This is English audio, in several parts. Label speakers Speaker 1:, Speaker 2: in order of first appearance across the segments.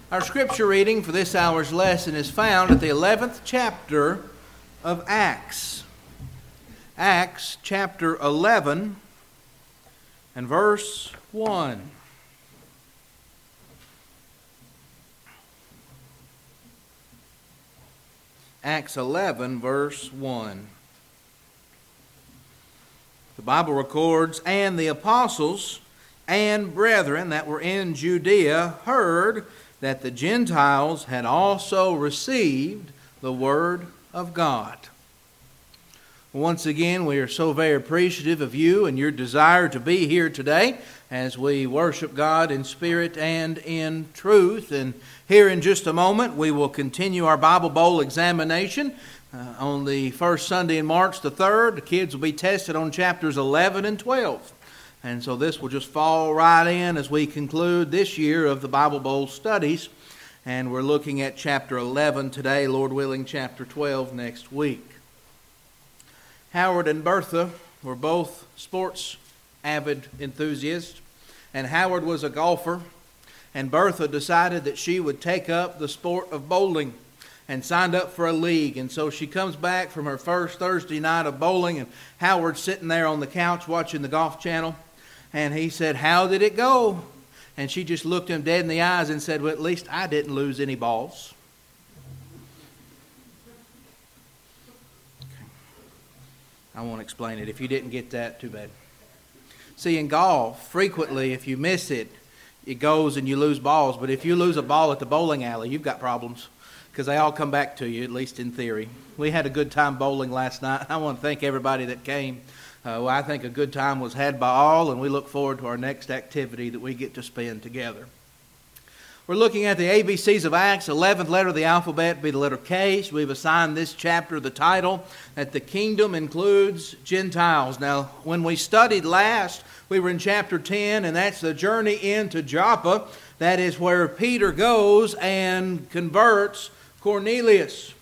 Speaker 1: Our scripture reading for this hour's lesson is found at the 11th chapter of Acts. Acts chapter 11 and verse 1. Acts 11 verse 1. The Bible records, "And the apostles and brethren that were in Judea heard that the Gentiles had also received the word of God." Once again, we are so very appreciative of you and your desire to be here today as we worship God in spirit and in truth. And here in just a moment, we will continue our Bible Bowl examination. On the first Sunday in March the 3rd, the kids will be tested on chapters 11 and 12. And so this will just fall right in as we conclude this year of the Bible Bowl studies. And we're looking at chapter 11 today, Lord willing, chapter 12 next week. Howard and Bertha were both sports avid enthusiasts. And Howard was a golfer. And Bertha decided that she would take up the sport of bowling and signed up for a league. And so she comes back from her first Thursday night of bowling, and Howard's sitting there on the couch watching the Golf Channel. And he said, "How did it go?" And she just looked him dead in the eyes and said, "Well, at least I didn't lose any balls." Okay. I won't explain it. If you didn't get that, too bad. See, in golf, frequently, if you miss it, it goes and you lose balls. But if you lose a ball at the bowling alley, you've got problems, because they all come back to you, at least in theory. We had a good time bowling last night. I want to thank everybody that came. I think a good time was had by all, and we look forward to our next activity that we get to spend together. We're looking at the ABCs of Acts. 11th letter of the alphabet would be the letter K. So we've assigned this chapter the title that the kingdom includes Gentiles. Now, when we studied last, we were in chapter 10, and that's the journey into Joppa. That is where Peter goes and converts Cornelius.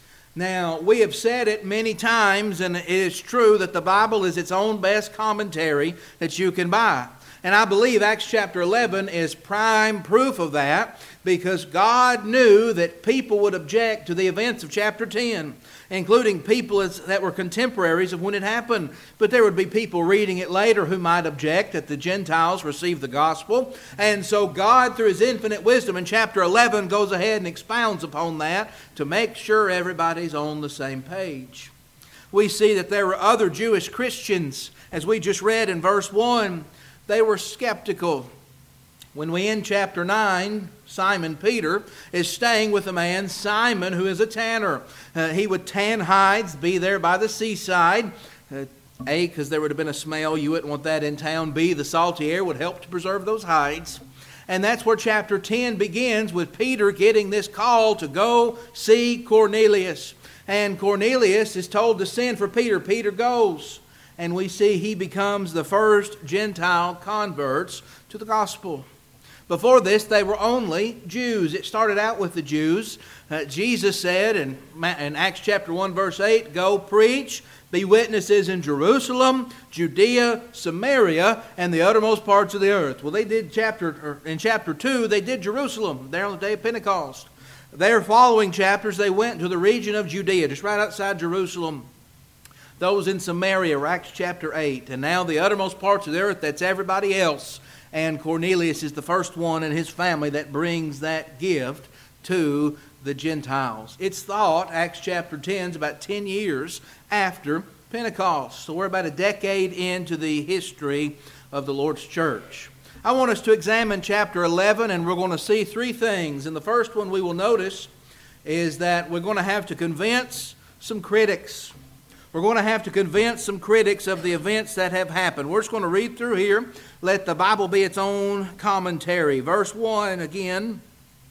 Speaker 1: Now, we have said it many times, and it is true that the Bible is its own best commentary that you can buy. And I believe Acts chapter 11 is prime proof of that, because God knew that people would object to the events of chapter 10, including people that were contemporaries of when it happened. But there would be people reading it later who might object that the Gentiles received the gospel. And so God, through His infinite wisdom in chapter 11, goes ahead and expounds upon that to make sure everybody's on the same page. We see that there were other Jewish Christians, as we just read in verse 1. They were skeptical. When we end chapter 9, Simon Peter is staying with a man, Simon, who is a tanner. He would tan hides, be there by the seaside. A, because there would have been a smell. You wouldn't want that in town. B, the salty air would help to preserve those hides. And that's where chapter 10 begins, with Peter getting this call to go see Cornelius. And Cornelius is told to send for Peter. Peter goes. And we see he becomes the first Gentile converts to the gospel. Before this, they were only Jews. It started out with the Jews. Jesus said in Acts chapter 1, verse 8, "Go preach, be witnesses in Jerusalem, Judea, Samaria, and the uttermost parts of the earth." Well, they did in chapter 2, they did Jerusalem, there on the day of Pentecost. Their following chapters, they went to the region of Judea, just right outside Jerusalem. Those in Samaria were Acts chapter 8. And now the uttermost parts of the earth, that's everybody else. And Cornelius is the first one in his family that brings that gift to the Gentiles. It's thought Acts chapter 10 is about 10 years after Pentecost. So we're about a decade into the history of the Lord's church. I want us to examine chapter 11, and we're going to see three things. And the first one we will notice is that we're going to have to convince some critics. We're going to have to convince some critics of the events that have happened. We're just going to read through here. Let the Bible be its own commentary. Verse 1 again.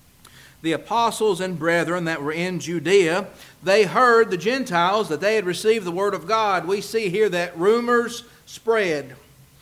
Speaker 1: "The apostles and brethren that were in Judea, they heard the Gentiles that they had received the word of God." We see here that rumors spread.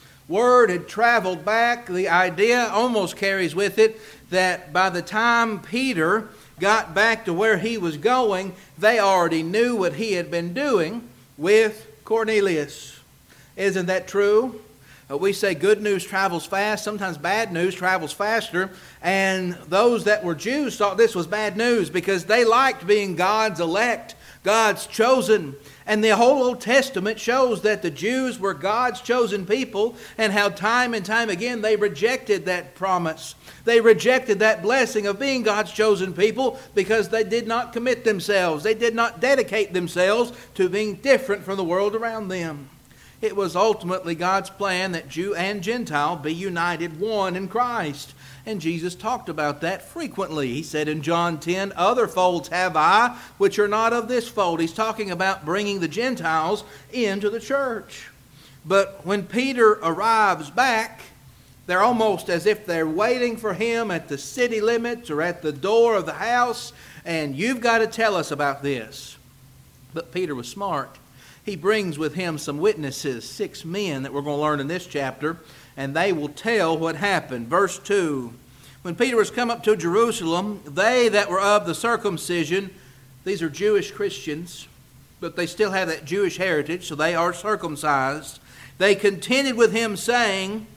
Speaker 1: Word had traveled back. The idea almost carries with it that by the time Peter got back to where he was going, they already knew what he had been doing with Cornelius. Isn't that true? We say good news travels fast. Sometimes bad news travels faster. And those that were Jews thought this was bad news because they liked being God's elect, God's chosen. And the whole Old Testament shows that the Jews were God's chosen people and how time and time again they rejected that promise. They rejected that blessing of being God's chosen people because they did not commit themselves. They did not dedicate themselves to being different from the world around them. It was ultimately God's plan that Jew and Gentile be united one in Christ. And Jesus talked about that frequently. He said in John 10, "Other folds have I, which are not of this fold." He's talking about bringing the Gentiles into the church. But when Peter arrives back, they're almost as if they're waiting for him at the city limits or at the door of the house, and you've got to tell us about this. But Peter was smart. He brings with him some witnesses, 6 men that we're going to learn in this chapter, and they will tell what happened. Verse 2, when Peter was come up to Jerusalem, they that were of the circumcision, these are Jewish Christians, but they still have that Jewish heritage, so they are circumcised. They contended with him, saying,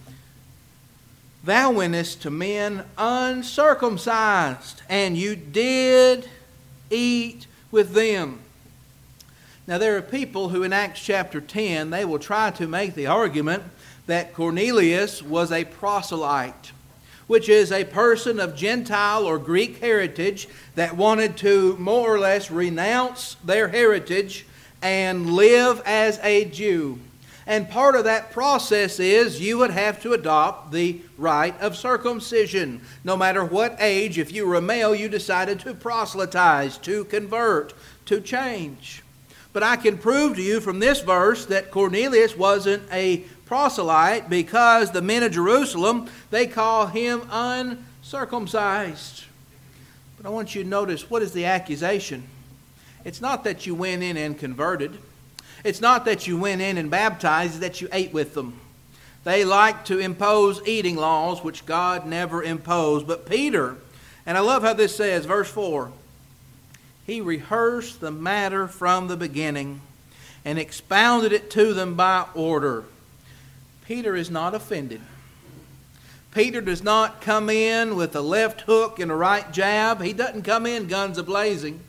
Speaker 1: "Thou wentest to men uncircumcised, and you did eat with them." Now there are people who in Acts chapter 10, they will try to make the argument that Cornelius was a proselyte, which is a person of Gentile or Greek heritage that wanted to more or less renounce their heritage and live as a Jew. And part of that process is you would have to adopt the rite of circumcision. No matter what age, if you were a male, you decided to proselytize, to convert, to change. But I can prove to you from this verse that Cornelius wasn't a proselyte because the men of Jerusalem, they call him uncircumcised. But I want you to notice, what is the accusation? It's not that you went in and converted. It's not that you went in and baptized, it's that you ate with them. They like to impose eating laws, which God never imposed. But Peter, and I love how this says, verse 4, he rehearsed the matter from the beginning and expounded it to them by order. Peter is not offended. Peter does not come in with a left hook and a right jab. He doesn't come in guns a-blazing.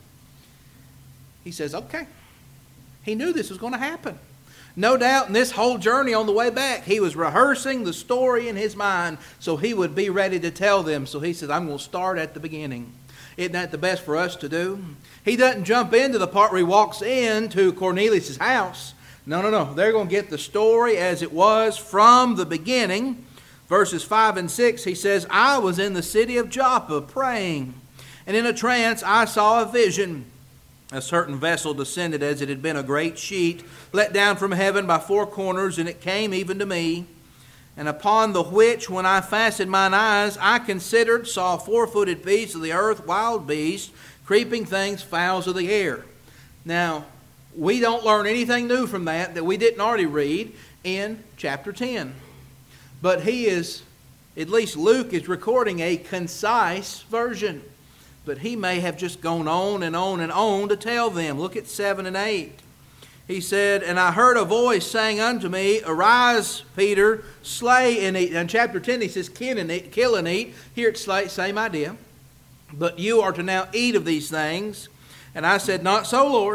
Speaker 1: He says, okay. He knew this was going to happen. No doubt in this whole journey on the way back, he was rehearsing the story in his mind so he would be ready to tell them. So he says, I'm going to start at the beginning. Isn't that the best for us to do? He doesn't jump into the part where he walks into Cornelius' house. No. They're going to get the story as it was from the beginning. Verses 5 and 6, he says, I was in the city of Joppa praying, and in a trance I saw a vision. A certain vessel descended as it had been a great sheet, let down from heaven by 4 corners, and it came even to me. And upon the which, when I fastened mine eyes, I considered, saw 4-footed beasts of the earth, wild beasts, creeping things, fowls of the air. Now, we don't learn anything new from that we didn't already read in chapter 10. But he is, at least Luke is recording a concise version. But he may have just gone on and on and on to tell them. Look at 7 and 8. He said, and I heard a voice saying unto me, Arise, Peter, slay and eat. In chapter 10 he says, kill and eat. Here it's slay, same idea. But you are to now eat of these things. And I said, Not so, Lord.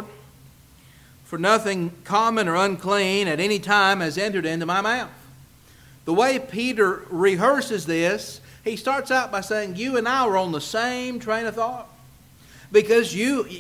Speaker 1: For nothing common or unclean at any time has entered into my mouth. The way Peter rehearses this, he starts out by saying, you and I were on the same train of thought. Because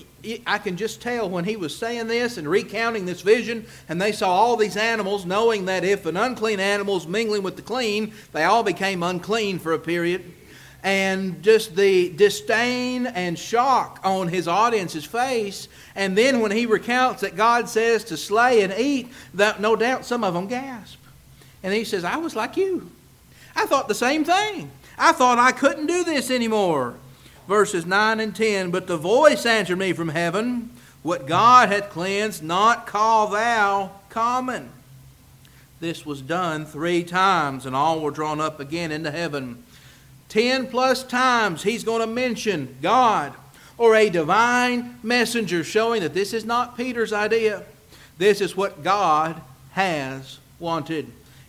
Speaker 1: I can just tell when he was saying this and recounting this vision, and they saw all these animals, knowing that if an unclean animal is mingling with the clean, they all became unclean for a period. And just the disdain and shock on his audience's face. And then when he recounts that God says to slay and eat, that no doubt some of them gasp. And he says, I was like you. I thought the same thing. I thought I couldn't do this anymore. Verses 9 and 10, but the voice answered me from heaven, What God hath cleansed, not call thou common. This was done 3 times, and all were drawn up again into heaven. 10 plus times he's going to mention God or a divine messenger, showing that this is not Peter's idea. This is what God has wanted.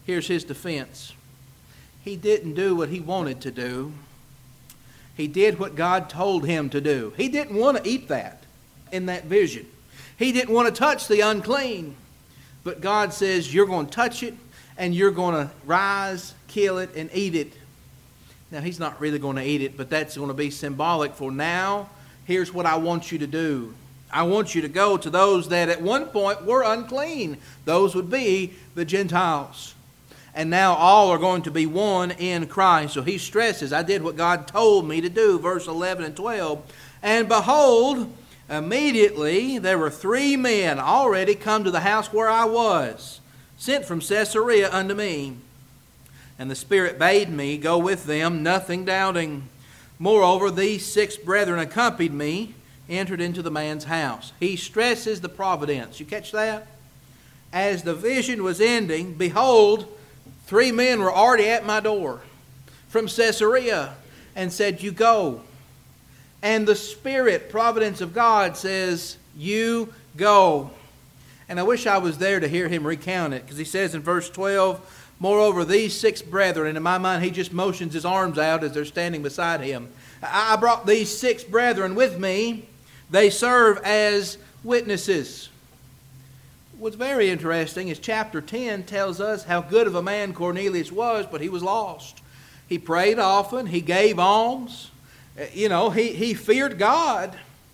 Speaker 1: Here's his defense. He didn't do what he wanted to do. He did what God told him to do. He didn't want to eat that in that vision. He didn't want to touch the unclean. But God says, you're going to touch it, and you're going to rise, kill it, and eat it. Now, he's not really going to eat it, but that's going to be symbolic for now. Here's what I want you to do. I want you to go to those that at one point were unclean. Those would be the Gentiles. And now all are going to be one in Christ. So he stresses, I did what God told me to do. Verse 11 and 12. And behold, immediately there were 3 men already come to the house where I was, sent from Caesarea unto me. And the Spirit bade me go with them, nothing doubting. Moreover, these 6 brethren accompanied me, entered into the man's house. He stresses the providence. You catch that? As the vision was ending, behold, 3 men were already at my door from Caesarea and said, you go. And the Spirit, providence of God, says, you go. And I wish I was there to hear him recount it, because he says in verse 12, moreover, these 6 brethren, and in my mind he just motions his arms out as they're standing beside him. I brought these 6 brethren with me. They serve as witnesses. What's very interesting is chapter 10 tells us how good of a man Cornelius was, but he was lost. He prayed often. He gave alms. He feared God.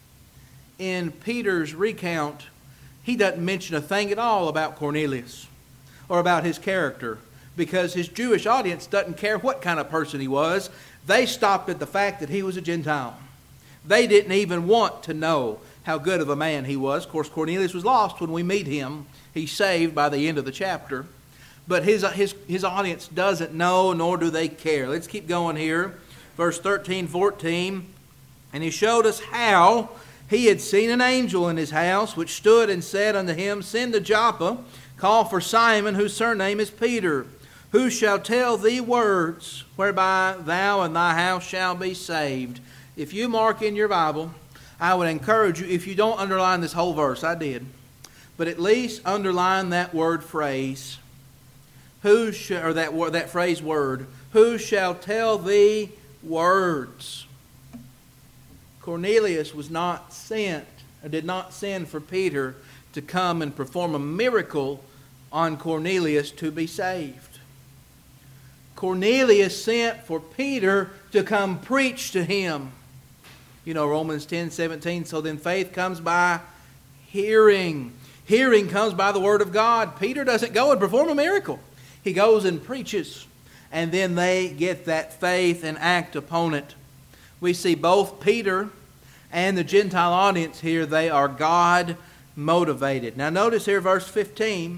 Speaker 1: In Peter's recount, he doesn't mention a thing at all about Cornelius or about his character, because his Jewish audience doesn't care what kind of person he was. They stopped at the fact that he was a Gentile. They didn't even want to know how good of a man he was. Of course, Cornelius was lost when we meet him. He's saved by the end of the chapter. But his audience doesn't know, nor do they care. Let's keep going here. Verse 13, 14. And he showed us how he had seen an angel in his house, which stood and said unto him, send to Joppa, call for Simon, whose surname is Peter, who shall tell thee words, whereby thou and thy house shall be saved. If you mark in your Bible, I would encourage you, if you don't underline this whole verse, I did, but at least underline that word phrase. That phrase word, who shall tell thee words? Cornelius was not sent, or did not send for Peter to come and perform a miracle on Cornelius to be saved. Cornelius sent for Peter to come preach to him. Romans 10:17, so then faith comes by hearing. Hearing comes by the word of God. Peter doesn't go and perform a miracle. He goes and preaches. And then they get that faith and act upon it. We see both Peter and the Gentile audience here, they are God motivated. Now notice here verse 15.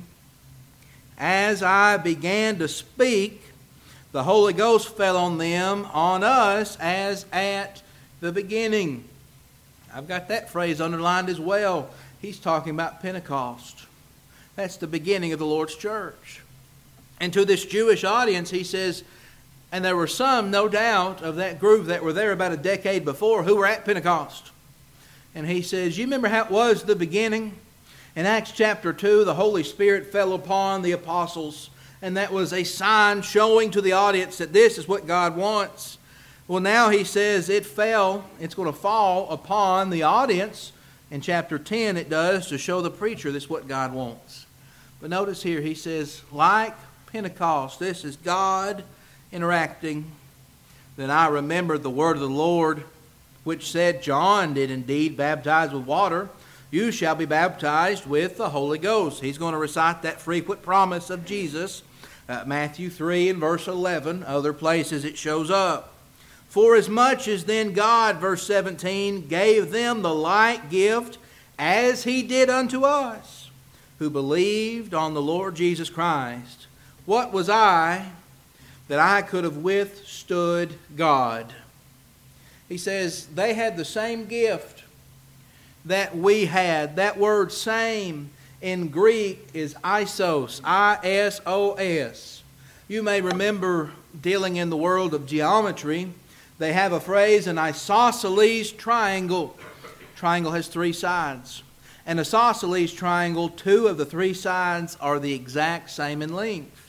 Speaker 1: As I began to speak, the Holy Ghost fell on them, on us, as at the beginning. I've got that phrase underlined as well. He's talking about Pentecost. That's the beginning of the Lord's church. And to this Jewish audience, he says, and there were some, no doubt, of that group that were there about a decade before who were at Pentecost. And he says, you remember how it was the beginning? In Acts chapter 2, the Holy Spirit fell upon the apostles, and that was a sign showing to the audience that this is what God wants. Well, now he says it's going to fall upon the audience. In chapter 10 it does, to show the preacher this is what God wants. But notice here he says, like Pentecost, this is God interacting. Then I remembered the word of the Lord, which said, John did indeed baptize with water. You shall be baptized with the Holy Ghost. He's going to recite that frequent promise of Jesus. Matthew 3 and verse 11. Other places it shows up. For as much as then God, verse 17, gave them the like gift as he did unto us, who believed on the Lord Jesus Christ. What was I that I could have withstood God? He says they had the same gift that we had. That word same in Greek is isos, I-S-O-S. You may remember dealing in the world of geometry. They have a phrase, an isosceles triangle. Triangle has 3 sides. An isosceles triangle, 2 of the 3 sides are the exact same in length.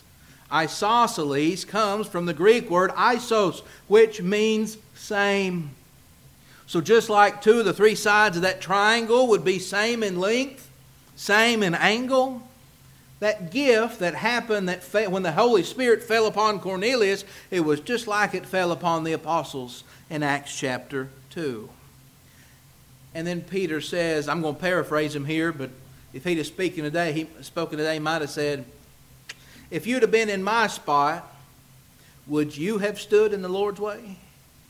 Speaker 1: Isosceles comes from the Greek word isos, which means same. So just like two of the three sides of that triangle would be same in length, same in angle, that gift that happened when the Holy Spirit fell upon Cornelius, it was just like it fell upon the apostles in Acts chapter 2. And then Peter says, I'm going to paraphrase him here, but if he'd have spoken today, he might have said, if you'd have been in my spot, would you have stood in the Lord's way?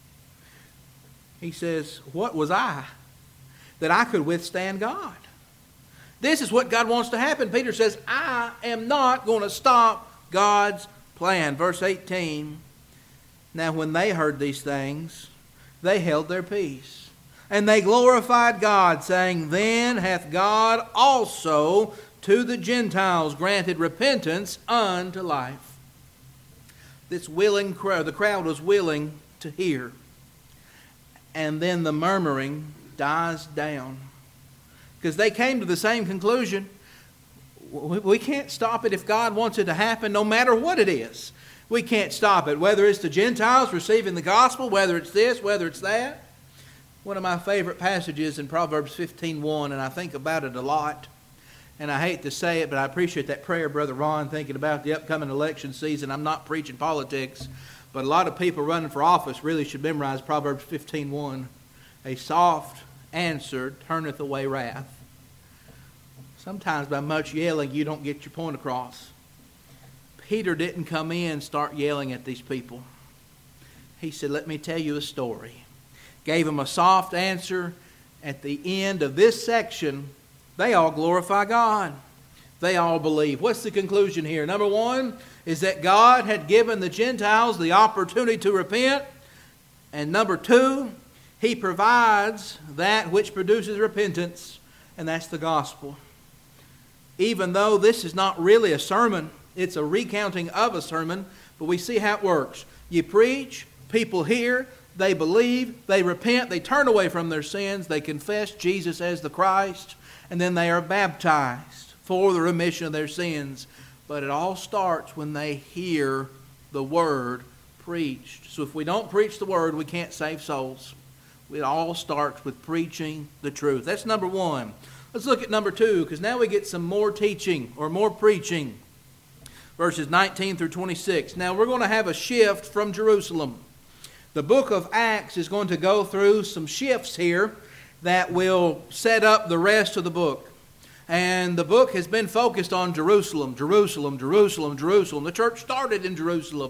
Speaker 1: He says, what was I that I could withstand God? This is what God wants to happen. Peter says, I am not going to stop God's plan. Verse 18, now when they heard these things, they held their peace. And they glorified God, saying, then hath God also to the Gentiles granted repentance unto life. This willing crowd, the crowd was willing to hear. And then the murmuring dies down. Because they came to the same conclusion. We can't stop it if God wants it to happen, no matter what it is. We can't stop it, whether it's the Gentiles receiving the gospel, whether it's this, whether it's that. One of my favorite passages in Proverbs 15:1, and I think about it a lot. And I hate to say it, but I appreciate that prayer, Brother Ron, thinking about the upcoming election season. I'm not preaching politics, but a lot of people running for office really should memorize Proverbs 15:1. A soft answer turneth away wrath. Sometimes by much yelling, you don't get your point across. Peter didn't come in and start yelling at these people. He said, let me tell you a story. Gave them a soft answer. At the end of this section, they all glorify God. They all believe. What's the conclusion here? Number one is that God had given the Gentiles the opportunity to repent. And number two, He provides that which produces repentance, and that's the gospel. Even though this is not really a sermon, it's a recounting of a sermon, but we see how it works. You preach, people hear, they believe, they repent, they turn away from their sins, they confess Jesus as the Christ, and then they are baptized for the remission of their sins. But it all starts when they hear the Word preached. So if we don't preach the Word, we can't save souls. It all starts with preaching the truth. That's number one. Let's look at number two, because now we get some more teaching or more preaching. Verses 19 through 26. Now we're going to have a shift from Jerusalem. The book of Acts is going to go through some shifts here that will set up the rest of the book. And the book has been focused on Jerusalem, Jerusalem, Jerusalem, Jerusalem. The church started in Jerusalem.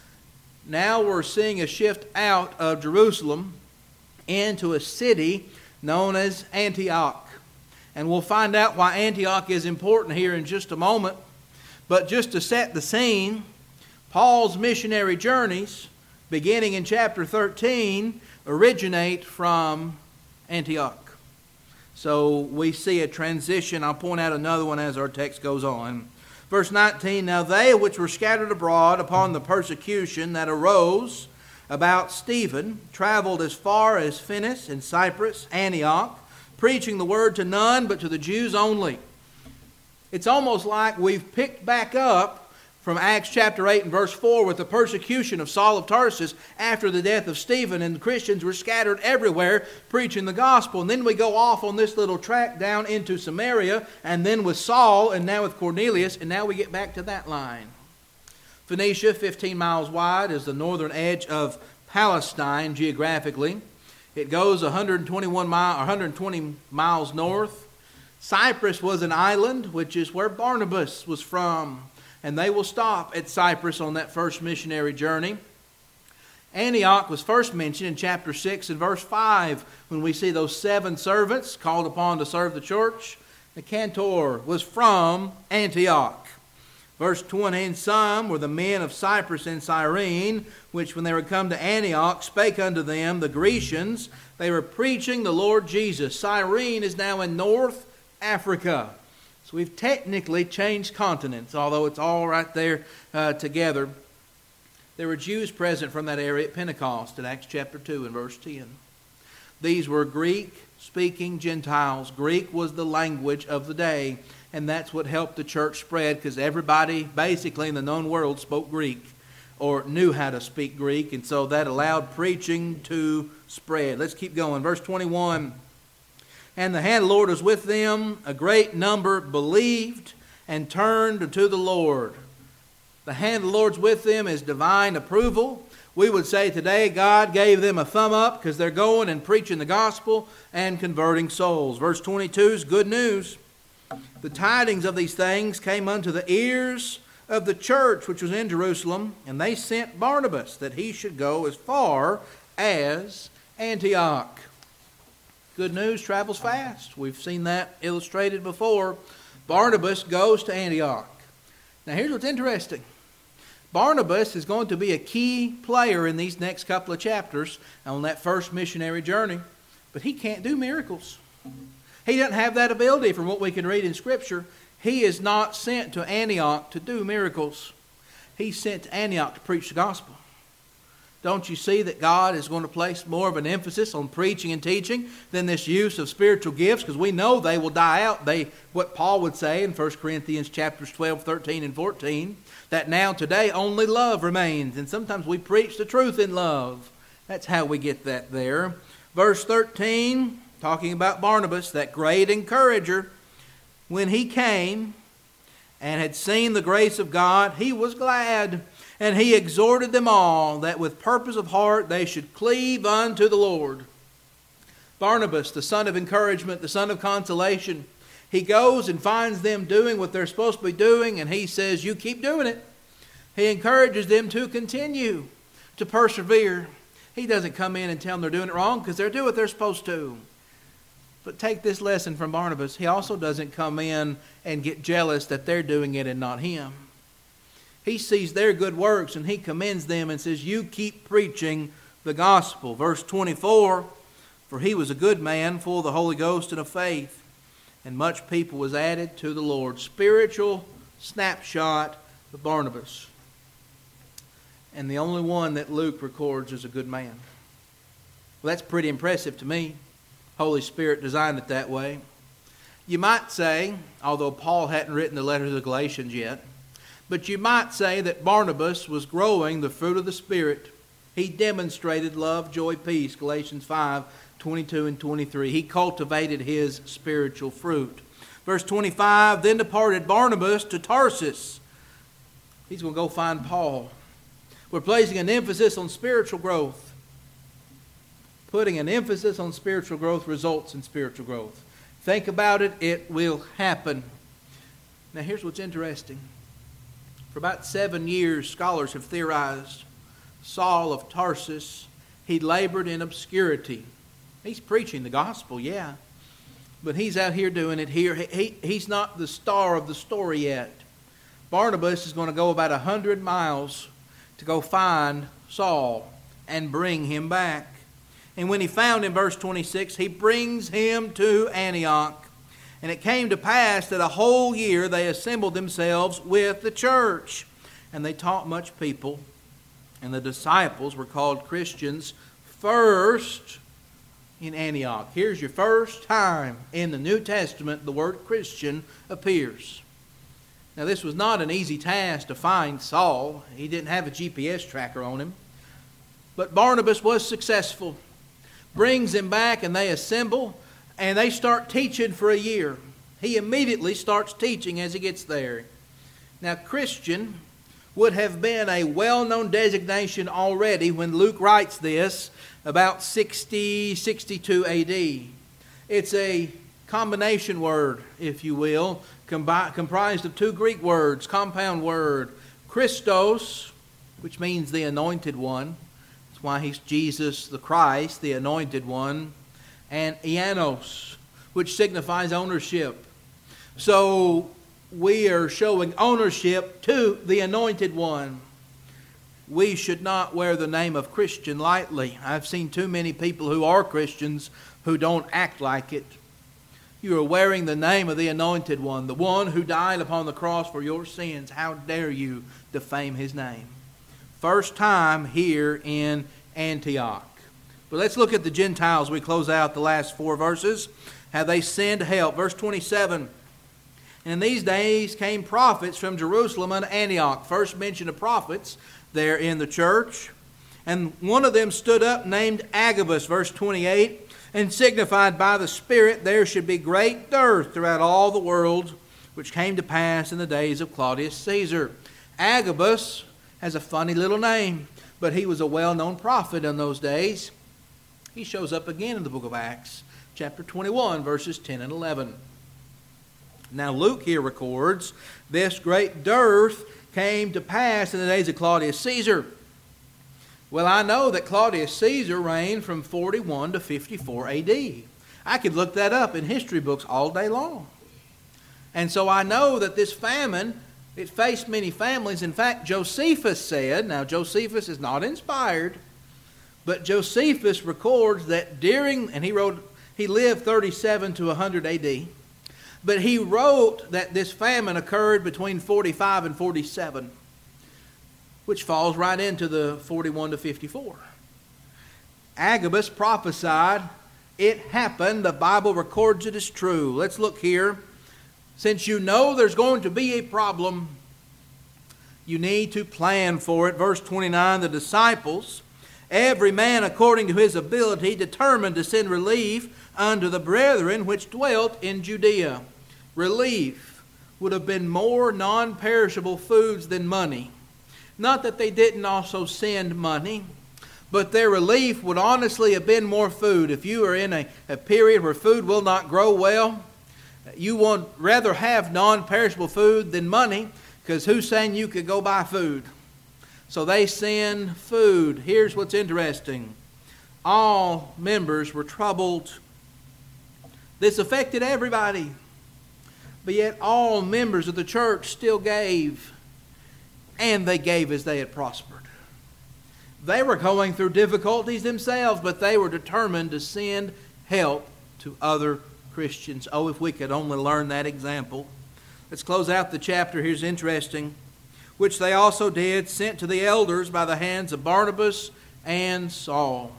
Speaker 1: Now we're seeing a shift out of Jerusalem into a city known as Antioch. And we'll find out why Antioch is important here in just a moment. But just to set the scene, Paul's missionary journeys, beginning in chapter 13, originate from Antioch. So we see a transition. I'll point out another one as our text goes on. Verse 19, now they which were scattered abroad upon the persecution that arose about Stephen traveled as far as Phoenice and Cyprus, Antioch, preaching the word to none but to the Jews only. It's almost like we've picked back up from Acts chapter 8 and verse 4 with the persecution of Saul of Tarsus after the death of Stephen, and the Christians were scattered everywhere preaching the gospel. And then we go off on this little track down into Samaria, and then with Saul, and now with Cornelius, and now we get back to that line. Phoenicia, 15 miles wide, is the northern edge of Palestine geographically. It goes 120 miles north. Cyprus was an island, which is where Barnabas was from. And they will stop at Cyprus on that first missionary journey. Antioch was first mentioned in chapter 6 and verse 5 when we see those 7 servants called upon to serve the church. The cantor was from Antioch. Verse 20, and some were the men of Cyprus and Cyrene, which when they were come to Antioch spake unto them, the Grecians, they were preaching the Lord Jesus. Cyrene is now in North Africa. So we've technically changed continents, although it's all right there together. There were Jews present from that area at Pentecost in Acts chapter 2 and verse 10. These were Greek-speaking Gentiles. Greek was the language of the day. And that's what helped the church spread, because everybody basically in the known world spoke Greek or knew how to speak Greek. And so that allowed preaching to spread. Let's keep going. Verse 21. And the hand of the Lord was with them. A great number believed and turned unto the Lord. The hand of the Lord's with them is divine approval. We would say today God gave them a thumb up because they're going and preaching the gospel and converting souls. Verse 22 is good news. The tidings of these things came unto the ears of the church which was in Jerusalem, and they sent Barnabas that he should go as far as Antioch. Good news travels fast. We've seen that illustrated before. Barnabas goes to Antioch. Now here's what's interesting. Barnabas is going to be a key player in these next couple of chapters on that first missionary journey, but he can't do miracles. He doesn't have that ability from what we can read in Scripture. He is not sent to Antioch to do miracles. He's sent to Antioch to preach the gospel. Don't you see that God is going to place more of an emphasis on preaching and teaching than this use of spiritual gifts? Because we know they will die out. What Paul would say in 1 Corinthians chapters 12, 13, and 14, that now today only love remains. And sometimes we preach the truth in love. That's how we get that there. Verse 13, talking about Barnabas, that great encourager. When he came and had seen the grace of God, he was glad. And he exhorted them all that with purpose of heart they should cleave unto the Lord. Barnabas, the son of encouragement, the son of consolation, he goes and finds them doing what they're supposed to be doing, and he says, you keep doing it. He encourages them to continue, to persevere. He doesn't come in and tell them they're doing it wrong, because they're doing what they're supposed to. But take this lesson from Barnabas. He also doesn't come in and get jealous that they're doing it and not him. He sees their good works and he commends them and says, you keep preaching the gospel. Verse 24, for he was a good man, full of the Holy Ghost and of faith, and much people was added to the Lord. Spiritual snapshot of Barnabas. And the only one that Luke records as a good man. Well, that's pretty impressive to me. Holy Spirit designed it that way. You might say, although Paul hadn't written the letter to the Galatians yet, but you might say that Barnabas was growing the fruit of the Spirit. He demonstrated love, joy, peace, Galatians 5, 22 and 23. He cultivated his spiritual fruit. Verse 25, then departed Barnabas to Tarsus. He's going to go find Paul. We're placing an emphasis on spiritual growth. Putting an emphasis on spiritual growth results in spiritual growth. Think about it, it will happen. Now here's what's interesting. For about 7 years, scholars have theorized Saul of Tarsus, he labored in obscurity. He's preaching the gospel, yeah. But he's out here doing it here. He's not the star of the story yet. Barnabas is going to go about 100 miles to go find Saul and bring him back. And when he found him, verse 26, he brings him to Antioch. And it came to pass that a whole year they assembled themselves with the church. And they taught much people. And the disciples were called Christians first in Antioch. Here's your first time in the New Testament the word Christian appears. Now this was not an easy task to find Saul. He didn't have a GPS tracker on him. But Barnabas was successful. Brings him back and they assemble. And they start teaching for a year. He immediately starts teaching as he gets there. Now, Christian would have been a well-known designation already when Luke writes this about 60, 62 AD. It's a combination word, if you will, comprised of two Greek words, compound word. Christos, which means the anointed one. That's why he's Jesus the Christ, the anointed one. And Ianos, which signifies ownership. So we are showing ownership to the anointed one. We should not wear the name of Christian lightly. I've seen too many people who are Christians who don't act like it. You are wearing the name of the anointed one, the one who died upon the cross for your sins. How dare you defame his name? First time here in Antioch. But let's look at the Gentiles. We close out the last 4 verses. How they send help. Verse 27. And in these days came prophets from Jerusalem unto Antioch. First mention of prophets there in the church. And one of them stood up named Agabus, verse 28, and signified by the Spirit there should be great dearth throughout all the world, which came to pass in the days of Claudius Caesar. Agabus has a funny little name, but he was a well-known prophet in those days. He shows up again in the book of Acts, chapter 21, verses 10 and 11. Now Luke here records, this great dearth came to pass in the days of Claudius Caesar. Well, I know that Claudius Caesar reigned from 41 to 54 A.D. I could look that up in history books all day long. And so I know that this famine, it faced many families. In fact, Josephus said, now Josephus is not inspired, but Josephus records that and he lived 37 to 100 A.D., but he wrote that this famine occurred between 45 and 47, which falls right into the 41 to 54. Agabus prophesied. It happened. The Bible records it as true. Let's look here. Since you know there's going to be a problem, you need to plan for it. Verse 29, the disciples, every man according to his ability, determined to send relief unto the brethren which dwelt in Judea. Relief would have been more non-perishable foods than money. Not that they didn't also send money, but their relief would honestly have been more food. If you are in a period where food will not grow well, you would rather have non-perishable food than money, because who's saying you could go buy food? So they send food. Here's what's interesting. All members were troubled. This affected everybody. But yet all members of the church still gave. And they gave as they had prospered. They were going through difficulties themselves, but they were determined to send help to other Christians. Oh, if we could only learn that example. Let's close out the chapter. Here's interesting. Which they also did, sent to the elders by the hands of Barnabas and Saul.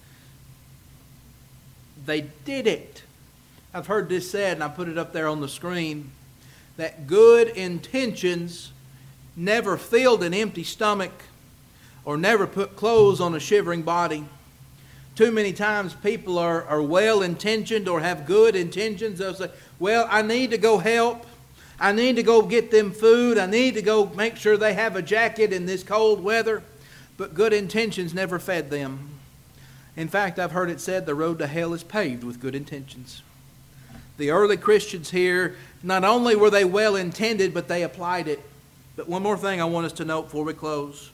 Speaker 1: They did it. I've heard this said, and I put it up there on the screen, that good intentions never filled an empty stomach or never put clothes on a shivering body. Too many times people are well-intentioned or have good intentions. They'll say, well, I need to go help. I need to go get them food. I need to go make sure they have a jacket in this cold weather. But good intentions never fed them. In fact, I've heard it said the road to hell is paved with good intentions. The early Christians here, not only were they well-intended, but they applied it. But one more thing I want us to note before we close.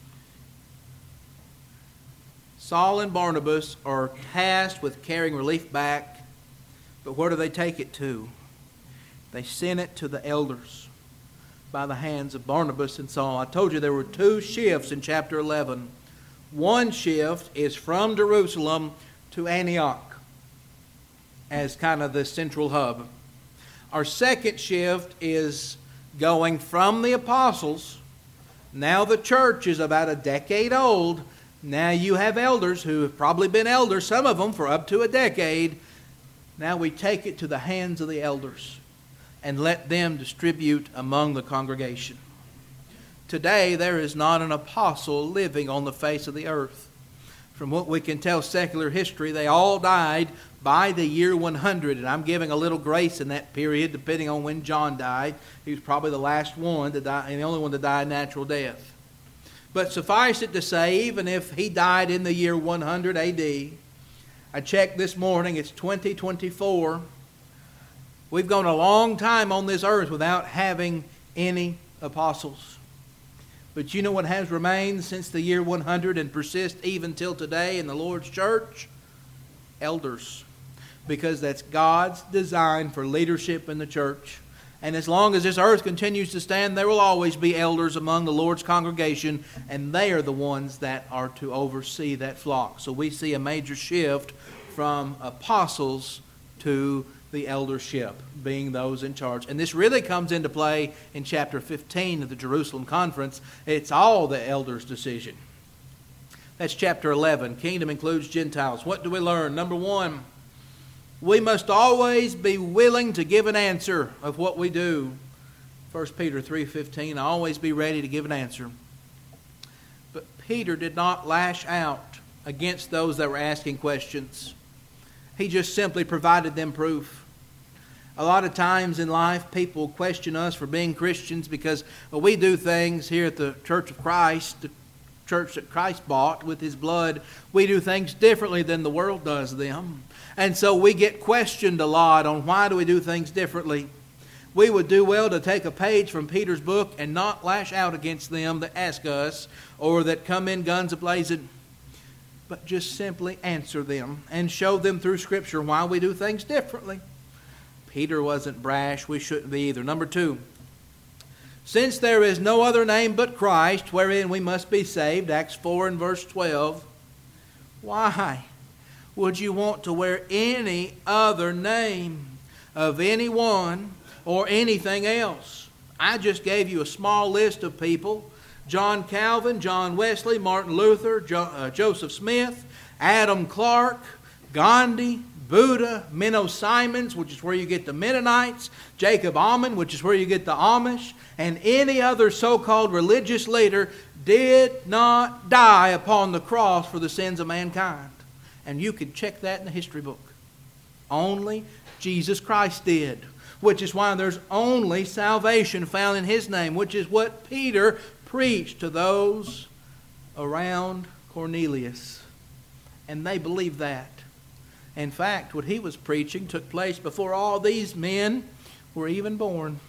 Speaker 1: Saul and Barnabas are tasked with carrying relief back, but where do they take it to? They sent it to the elders by the hands of Barnabas and Saul. I told you there were two shifts in chapter 11. One shift is from Jerusalem to Antioch as kind of the central hub. Our second shift is going from the apostles. Now the church is about a decade old. Now you have elders who have probably been elders, some of them for up to a decade. Now we take it to the hands of the elders and let them distribute among the congregation. Today there is not an apostle living on the face of the earth. From what we can tell secular history, they all died by the year 100. And I'm giving a little grace in that period, depending on when John died. He was probably the last one to die, and the only one to die a natural death. But suffice it to say, even if he died in the year 100 A.D., I checked this morning, it's 2024. We've gone a long time on this earth without having any apostles. But you know what has remained since the year 100 and persists even till today in the Lord's church? Elders. Because that's God's design for leadership in the church. And as long as this earth continues to stand, there will always be elders among the Lord's congregation, and they are the ones that are to oversee that flock. So we see a major shift from apostles to the eldership, being those in charge. And this really comes into play in chapter 15 of the Jerusalem Conference. It's all the elders' decision. That's chapter 11. Kingdom includes Gentiles. What do we learn? Number one, We must always be willing to give an answer of what we do. 1 Peter 3:15, always be ready to give an answer. But Peter did not lash out against those that were asking questions. He just simply provided them proof. A lot of times in life, people question us for being Christians because we do things here at the Church of Christ, the church that Christ bought with His blood. We do things differently than the world does them. And so we get questioned a lot on why do we do things differently. We would do well to take a page from Peter's book and not lash out against them that ask us or that come in guns a-blazing, but just simply answer them and show them through Scripture why we do things differently. Peter wasn't brash. We shouldn't be either. Number 2, since there is no other name but Christ wherein we must be saved, Acts 4 and verse 12, why would you want to wear any other name of anyone or anything else? I just gave you a small list of people: John Calvin, John Wesley, Martin Luther, Joseph Smith, Adam Clark, Gandhi, Buddha, Menno Simons, which is where you get the Mennonites, Jacob Almond, which is where you get the Amish, and any other so-called religious leader did not die upon the cross for the sins of mankind. And you can check that in the history book. Only Jesus Christ did, which is why there's only salvation found in His name, which is what Peter preached to those around Cornelius. And they believed that. In fact, what he was preaching took place before all these men were even born.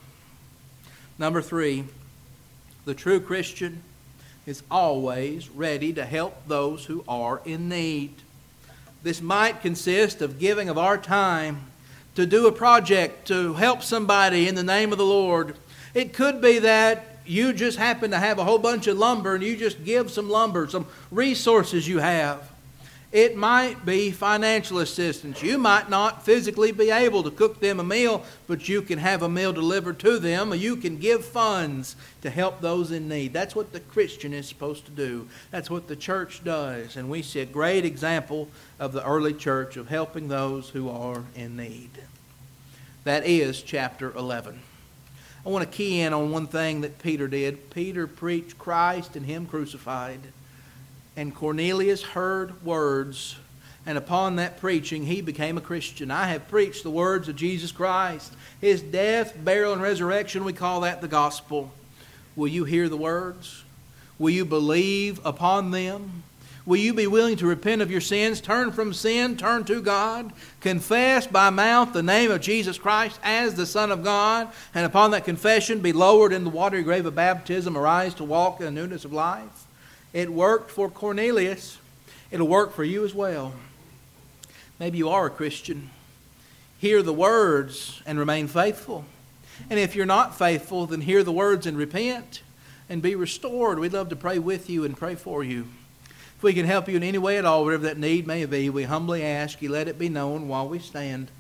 Speaker 1: Number 3, the true Christian is always ready to help those who are in need. This might consist of giving of our time to do a project to help somebody in the name of the Lord. It could be that you just happen to have a whole bunch of lumber and you just give some lumber, some resources you have. It might be financial assistance. You might not physically be able to cook them a meal, but you can have a meal delivered to them, or you can give funds to help those in need. That's what the Christian is supposed to do. That's what the church does. And we see a great example of the early church of helping those who are in need. That is chapter 11. I want to key in on one thing that Peter did. Peter preached Christ and Him crucified. And Cornelius heard words, and upon that preaching he became a Christian. I have preached the words of Jesus Christ, His death, burial, and resurrection. We call that the gospel. Will you hear the words? Will you believe upon them? Will you be willing to repent of your sins, turn from sin, turn to God, confess by mouth the name of Jesus Christ as the Son of God, and upon that confession be lowered in the watery grave of baptism, arise to walk in the newness of life? It worked for Cornelius. It'll work for you as well. Maybe you are a Christian. Hear the words and remain faithful. And if you're not faithful, then hear the words and repent and be restored. We'd love to pray with you and pray for you. If we can help you in any way at all, whatever that need may be, we humbly ask you let it be known while we stand.